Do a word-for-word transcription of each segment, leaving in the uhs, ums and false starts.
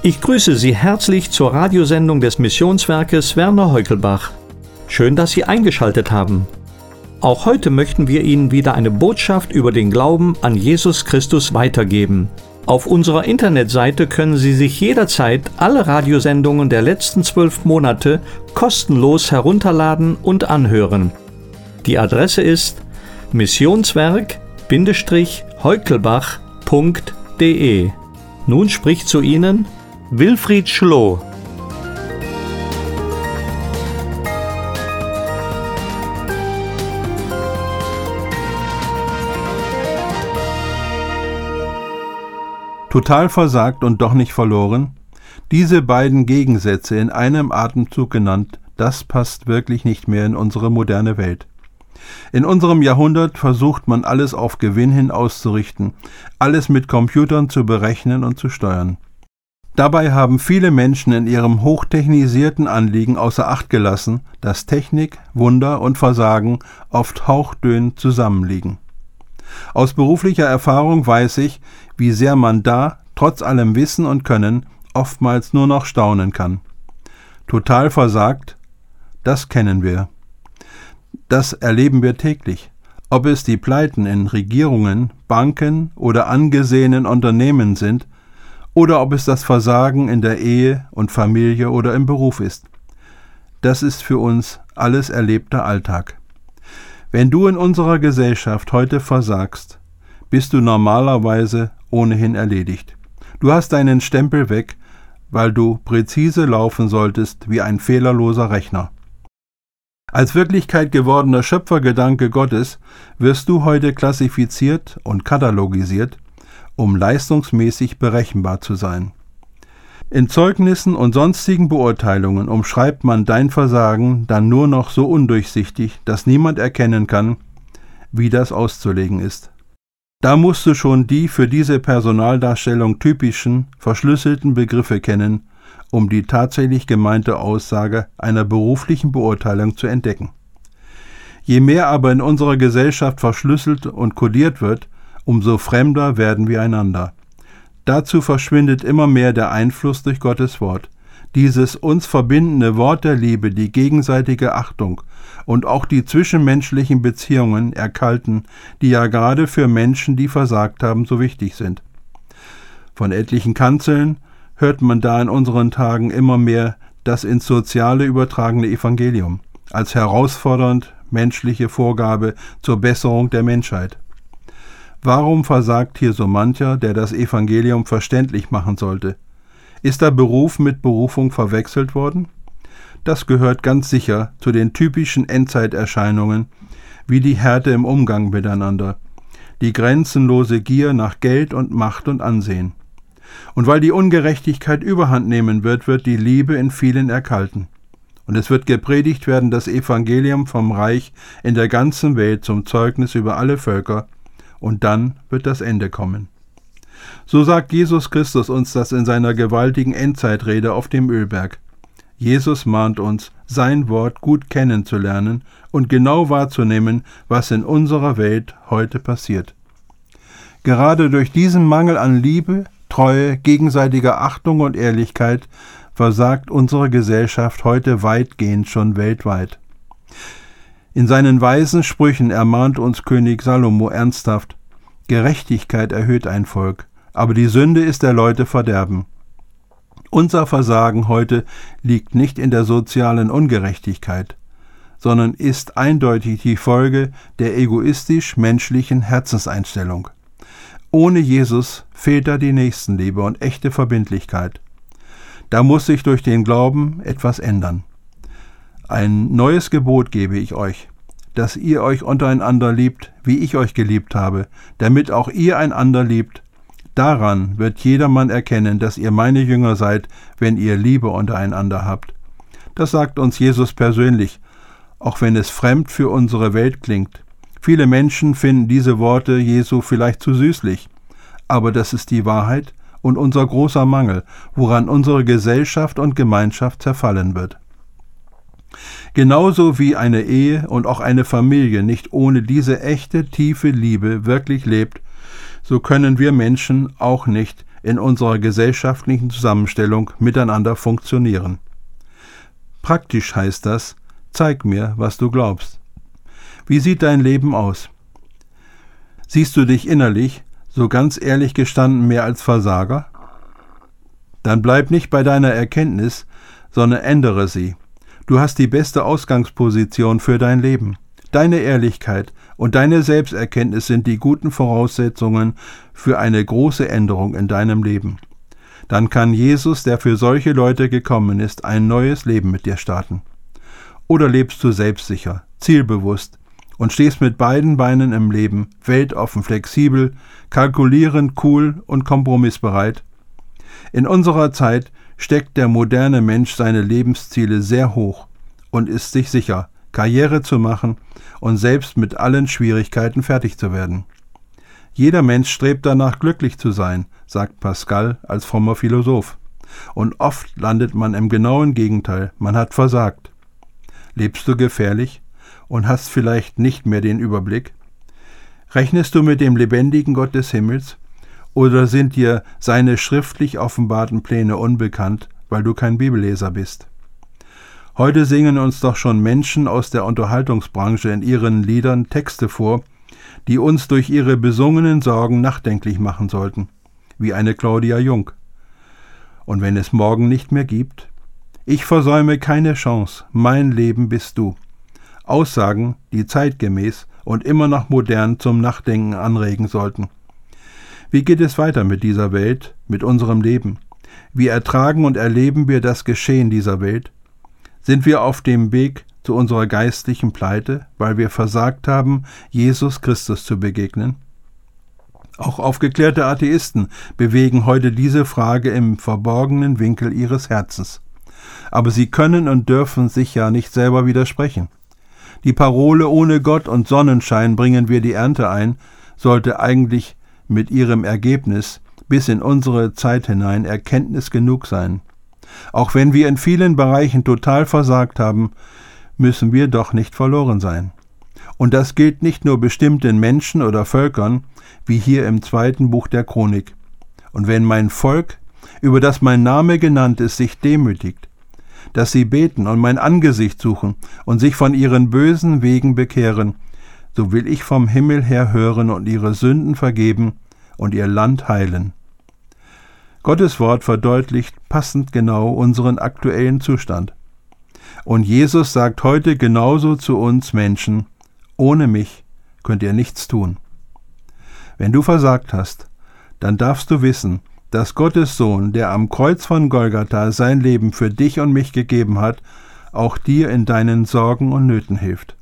Ich grüße Sie herzlich zur Radiosendung des Missionswerkes Werner Heukelbach. Schön, dass Sie eingeschaltet haben. Auch heute möchten wir Ihnen wieder eine Botschaft über den Glauben an Jesus Christus weitergeben. Auf unserer Internetseite können Sie sich jederzeit alle Radiosendungen der letzten zwölf Monate kostenlos herunterladen und anhören. Die Adresse ist missionswerk-heukelbach punkt de. Nun spricht zu Ihnen Wilfried Schloh. Total versagt und doch nicht verloren? Diese beiden Gegensätze in einem Atemzug genannt, das passt wirklich nicht mehr in unsere moderne Welt. In unserem Jahrhundert versucht man alles auf Gewinn hin auszurichten, alles mit Computern zu berechnen und zu steuern. Dabei haben viele Menschen in ihrem hochtechnisierten Anliegen außer Acht gelassen, dass Technik, Wunder und Versagen oft hauchdünn zusammenliegen. Aus beruflicher Erfahrung weiß ich, wie sehr man da, trotz allem Wissen und Können, oftmals nur noch staunen kann. Total versagt, das kennen wir. Das erleben wir täglich. Ob es die Pleiten in Regierungen, Banken oder angesehenen Unternehmen sind, oder ob es das Versagen in der Ehe und Familie oder im Beruf ist. Das ist für uns alles erlebter Alltag. Wenn du in unserer Gesellschaft heute versagst, bist du normalerweise ohnehin erledigt. Du hast deinen Stempel weg, weil du präzise laufen solltest wie ein fehlerloser Rechner. Als Wirklichkeit gewordener Schöpfergedanke Gottes wirst du heute klassifiziert und katalogisiert, um leistungsmäßig berechenbar zu sein. In Zeugnissen und sonstigen Beurteilungen umschreibt man dein Versagen dann nur noch so undurchsichtig, dass niemand erkennen kann, wie das auszulegen ist. Da musst du schon die für diese Personaldarstellung typischen, verschlüsselten Begriffe kennen, um die tatsächlich gemeinte Aussage einer beruflichen Beurteilung zu entdecken. Je mehr aber in unserer Gesellschaft verschlüsselt und kodiert wird, umso fremder werden wir einander. Dazu verschwindet immer mehr der Einfluss durch Gottes Wort. Dieses uns verbindende Wort der Liebe, die gegenseitige Achtung und auch die zwischenmenschlichen Beziehungen erkalten, die ja gerade für Menschen, die versagt haben, so wichtig sind. Von etlichen Kanzeln hört man da in unseren Tagen immer mehr das ins Soziale übertragene Evangelium als herausfordernd menschliche Vorgabe zur Besserung der Menschheit. Warum versagt hier so mancher, der das Evangelium verständlich machen sollte? Ist da Beruf mit Berufung verwechselt worden? Das gehört ganz sicher zu den typischen Endzeiterscheinungen, wie die Härte im Umgang miteinander, die grenzenlose Gier nach Geld und Macht und Ansehen. Und weil die Ungerechtigkeit überhand nehmen wird, wird die Liebe in vielen erkalten. Und es wird gepredigt werden das Evangelium vom Reich in der ganzen Welt zum Zeugnis über alle Völker, und dann wird das Ende kommen. So sagt Jesus Christus uns das in seiner gewaltigen Endzeitrede auf dem Ölberg. Jesus mahnt uns, sein Wort gut kennenzulernen und genau wahrzunehmen, was in unserer Welt heute passiert. Gerade durch diesen Mangel an Liebe, Treue, gegenseitiger Achtung und Ehrlichkeit versagt unsere Gesellschaft heute weitgehend schon weltweit. In seinen weisen Sprüchen ermahnt uns König Salomo ernsthaft: Gerechtigkeit erhöht ein Volk, aber die Sünde ist der Leute Verderben. Unser Versagen heute liegt nicht in der sozialen Ungerechtigkeit, sondern ist eindeutig die Folge der egoistisch-menschlichen Herzenseinstellung. Ohne Jesus fehlt da die Nächstenliebe und echte Verbindlichkeit. Da muss sich durch den Glauben etwas ändern. Ein neues Gebot gebe ich euch, dass ihr euch untereinander liebt, wie ich euch geliebt habe, damit auch ihr einander liebt. Daran wird jedermann erkennen, dass ihr meine Jünger seid, wenn ihr Liebe untereinander habt. Das sagt uns Jesus persönlich, auch wenn es fremd für unsere Welt klingt. Viele Menschen finden diese Worte Jesu vielleicht zu süßlich, aber das ist die Wahrheit und unser großer Mangel, woran unsere Gesellschaft und Gemeinschaft zerfallen wird. Genauso wie eine Ehe und auch eine Familie nicht ohne diese echte, tiefe Liebe wirklich lebt, so können wir Menschen auch nicht in unserer gesellschaftlichen Zusammenstellung miteinander funktionieren. Praktisch heißt das: Zeig mir, was du glaubst. Wie sieht dein Leben aus? Siehst du dich innerlich, so ganz ehrlich gestanden, mehr als Versager? Dann bleib nicht bei deiner Erkenntnis, sondern ändere sie. Du hast die beste Ausgangsposition für dein Leben. Deine Ehrlichkeit und deine Selbsterkenntnis sind die guten Voraussetzungen für eine große Änderung in deinem Leben. Dann kann Jesus, der für solche Leute gekommen ist, ein neues Leben mit dir starten. Oder lebst du selbstsicher, zielbewusst und stehst mit beiden Beinen im Leben, weltoffen, flexibel, kalkulierend, cool und kompromissbereit? In unserer Zeit steckt der moderne Mensch seine Lebensziele sehr hoch und ist sich sicher, Karriere zu machen und selbst mit allen Schwierigkeiten fertig zu werden. Jeder Mensch strebt danach, glücklich zu sein, sagt Pascal als frommer Philosoph. Und oft landet man im genauen Gegenteil, man hat versagt. Lebst du gefährlich und hast vielleicht nicht mehr den Überblick? Rechnest du mit dem lebendigen Gott des Himmels? Oder sind dir seine schriftlich offenbarten Pläne unbekannt, weil du kein Bibelleser bist? Heute singen uns doch schon Menschen aus der Unterhaltungsbranche in ihren Liedern Texte vor, die uns durch ihre besungenen Sorgen nachdenklich machen sollten, wie eine Claudia Jung. Und wenn es morgen nicht mehr gibt? Ich versäume keine Chance, mein Leben bist du. Aussagen, die zeitgemäß und immer noch modern zum Nachdenken anregen sollten. Wie geht es weiter mit dieser Welt, mit unserem Leben? Wie ertragen und erleben wir das Geschehen dieser Welt? Sind wir auf dem Weg zu unserer geistlichen Pleite, weil wir versagt haben, Jesus Christus zu begegnen? Auch aufgeklärte Atheisten bewegen heute diese Frage im verborgenen Winkel ihres Herzens. Aber sie können und dürfen sich ja nicht selber widersprechen. Die Parole „Ohne Gott und Sonnenschein bringen wir die Ernte ein" sollte eigentlich mit ihrem Ergebnis bis in unsere Zeit hinein Erkenntnis genug sein. Auch wenn wir in vielen Bereichen total versagt haben, müssen wir doch nicht verloren sein. Und das gilt nicht nur bestimmten Menschen oder Völkern, wie hier im zweiten Buch der Chronik. Und wenn mein Volk, über das mein Name genannt ist, sich demütigt, dass sie beten und mein Angesicht suchen und sich von ihren bösen Wegen bekehren, so will ich vom Himmel her hören und ihre Sünden vergeben und ihr Land heilen. Gottes Wort verdeutlicht passend genau unseren aktuellen Zustand. Und Jesus sagt heute genauso zu uns Menschen: Ohne mich könnt ihr nichts tun. Wenn du versagt hast, dann darfst du wissen, dass Gottes Sohn, der am Kreuz von Golgatha sein Leben für dich und mich gegeben hat, auch dir in deinen Sorgen und Nöten hilft.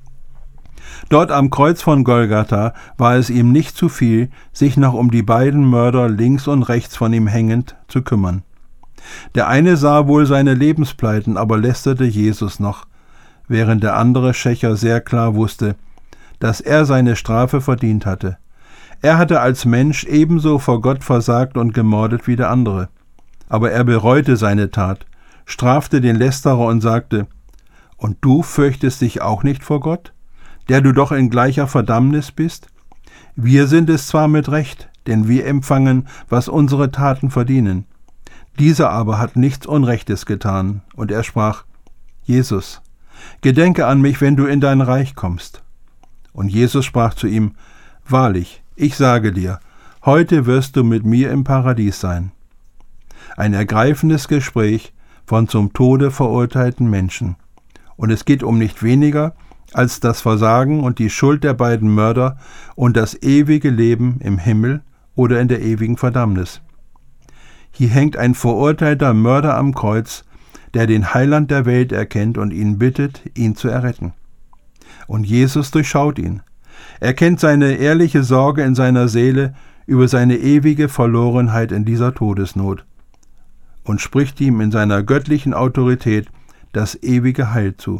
Dort am Kreuz von Golgatha war es ihm nicht zu viel, sich noch um die beiden Mörder links und rechts von ihm hängend zu kümmern. Der eine sah wohl seine Lebenspleiten, aber lästerte Jesus noch, während der andere Schächer sehr klar wusste, dass er seine Strafe verdient hatte. Er hatte als Mensch ebenso vor Gott versagt und gemordet wie der andere. Aber er bereute seine Tat, strafte den Lästerer und sagte: Und du fürchtest dich auch nicht vor Gott, der du doch in gleicher Verdammnis bist? Wir sind es zwar mit Recht, denn wir empfangen, was unsere Taten verdienen. Dieser aber hat nichts Unrechtes getan. Und er sprach: Jesus, gedenke an mich, wenn du in dein Reich kommst. Und Jesus sprach zu ihm: Wahrlich, ich sage dir, heute wirst du mit mir im Paradies sein. Ein ergreifendes Gespräch von zum Tode verurteilten Menschen. Und es geht um nicht weniger als das Versagen und die Schuld der beiden Mörder und das ewige Leben im Himmel oder in der ewigen Verdammnis. Hier hängt ein verurteilter Mörder am Kreuz, der den Heiland der Welt erkennt und ihn bittet, ihn zu erretten. Und Jesus durchschaut ihn. Er kennt seine ehrliche Sorge in seiner Seele über seine ewige Verlorenheit in dieser Todesnot und spricht ihm in seiner göttlichen Autorität das ewige Heil zu.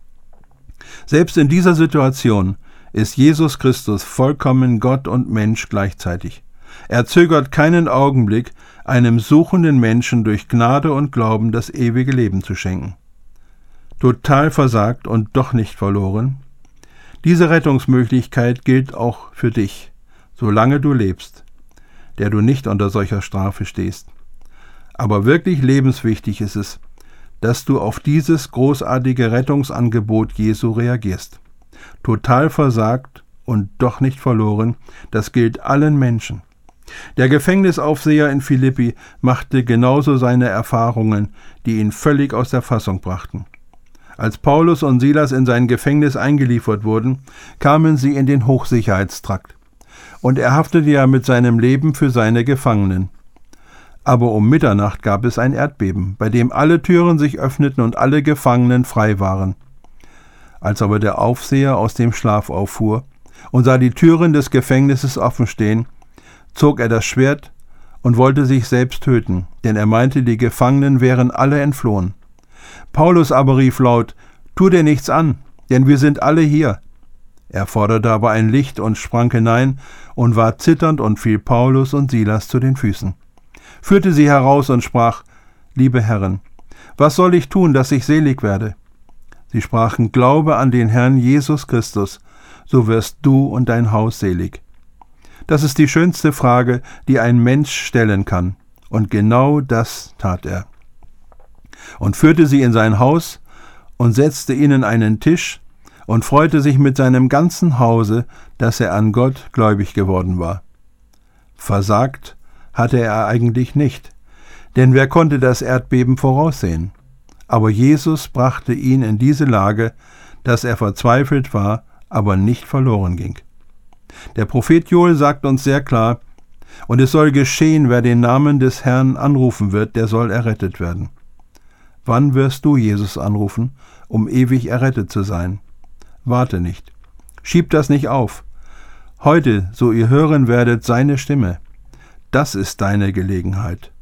Selbst in dieser Situation ist Jesus Christus vollkommen Gott und Mensch gleichzeitig. Er zögert keinen Augenblick, einem suchenden Menschen durch Gnade und Glauben das ewige Leben zu schenken. Total versagt und doch nicht verloren? Diese Rettungsmöglichkeit gilt auch für dich, solange du lebst. der du nicht unter solcher Strafe stehst. Aber wirklich lebenswichtig ist es, dass du auf dieses großartige Rettungsangebot Jesu reagierst. Total versagt und doch nicht verloren, das gilt allen Menschen. Der Gefängnisaufseher in Philippi machte genauso seine Erfahrungen, die ihn völlig aus der Fassung brachten. Als Paulus und Silas in sein Gefängnis eingeliefert wurden, kamen sie in den Hochsicherheitstrakt. Und er haftete ja mit seinem Leben für seine Gefangenen. Aber um Mitternacht gab es ein Erdbeben, bei dem alle Türen sich öffneten und alle Gefangenen frei waren. Als aber der Aufseher aus dem Schlaf auffuhr und sah die Türen des Gefängnisses offen stehen, zog er das Schwert und wollte sich selbst töten, denn er meinte, die Gefangenen wären alle entflohen. Paulus aber rief laut: »Tu dir nichts an, denn wir sind alle hier.« Er forderte aber ein Licht und sprang hinein und war zitternd und fiel Paulus und Silas zu den Füßen, führte sie heraus und sprach: »Liebe Herren, was soll ich tun, dass ich selig werde?« Sie sprachen: »Glaube an den Herrn Jesus Christus, so wirst du und dein Haus selig.« Das ist die schönste Frage, die ein Mensch stellen kann. Und genau das tat er. Und führte sie in sein Haus und setzte ihnen einen Tisch und freute sich mit seinem ganzen Hause, dass er an Gott gläubig geworden war. Versagt hatte er eigentlich nicht, denn wer konnte das Erdbeben voraussehen? Aber Jesus brachte ihn in diese Lage, dass er verzweifelt war, aber nicht verloren ging. Der Prophet Joel sagt uns sehr klar: »Und es soll geschehen, wer den Namen des Herrn anrufen wird, der soll errettet werden.« Wann wirst du Jesus anrufen, um ewig errettet zu sein? Warte nicht. Schieb das nicht auf. Heute, so ihr hören werdet seine Stimme. Das ist deine Gelegenheit.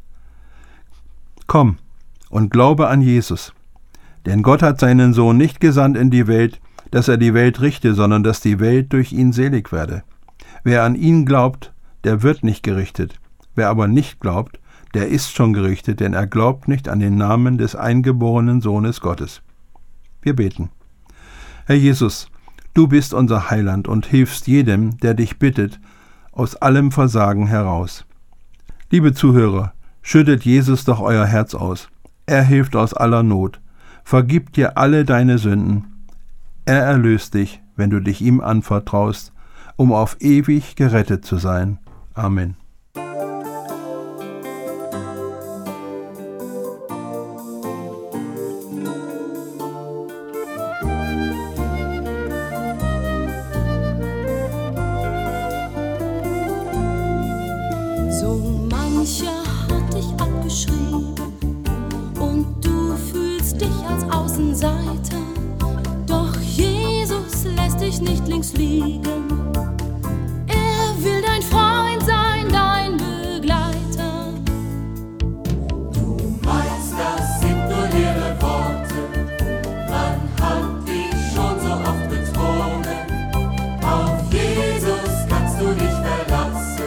Komm und glaube an Jesus. Denn Gott hat seinen Sohn nicht gesandt in die Welt, dass er die Welt richte, sondern dass die Welt durch ihn selig werde. Wer an ihn glaubt, der wird nicht gerichtet. Wer aber nicht glaubt, der ist schon gerichtet, denn er glaubt nicht an den Namen des eingeborenen Sohnes Gottes. Wir beten. Herr Jesus, du bist unser Heiland und hilfst jedem, der dich bittet, aus allem Versagen heraus. Liebe Zuhörer, schüttet Jesus doch euer Herz aus. Er hilft aus aller Not, vergibt dir alle deine Sünden. Er erlöst dich, wenn du dich ihm anvertraust, um auf ewig gerettet zu sein. Amen. So mancher hat dich abgeschrieben und du fühlst dich als Außenseiter. Doch Jesus lässt dich nicht links liegen. Er will dein Freund sein, dein Begleiter. Du meinst, das sind nur leere Worte, man hat dich schon so oft betrogen. Auf Jesus kannst du dich verlassen.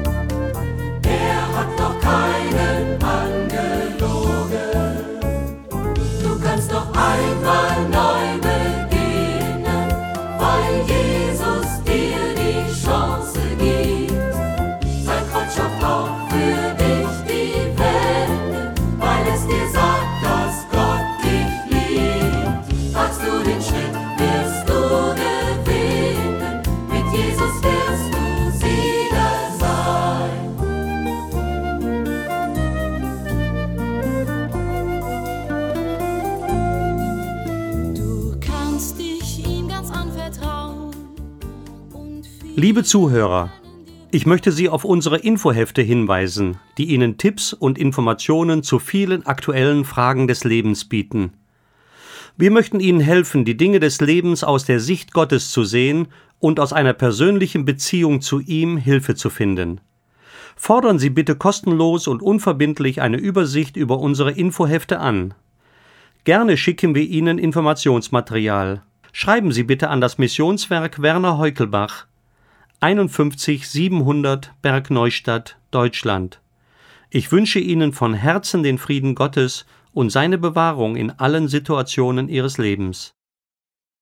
Hat noch keinen angelogen. Du kannst doch einmal neu beginnen, weil Jesus dir die Chance gibt. Sein Kreuz schafft auch für dich die Welt, weil es dir sagt, dass Gott dich liebt. Wagst du den Schritt, wirst du gewinnen, mit Jesus wirst du Sieger sein. Liebe Zuhörer, ich möchte Sie auf unsere Infohefte hinweisen, die Ihnen Tipps und Informationen zu vielen aktuellen Fragen des Lebens bieten. Wir möchten Ihnen helfen, die Dinge des Lebens aus der Sicht Gottes zu sehen und aus einer persönlichen Beziehung zu ihm Hilfe zu finden. Fordern Sie bitte kostenlos und unverbindlich eine Übersicht über unsere Infohefte an. Gerne schicken wir Ihnen Informationsmaterial. Schreiben Sie bitte an das Missionswerk Werner Heukelbach, einundfünfzig siebenhundert Bergneustadt, Deutschland. Ich wünsche Ihnen von Herzen den Frieden Gottes und seine Bewahrung in allen Situationen Ihres Lebens.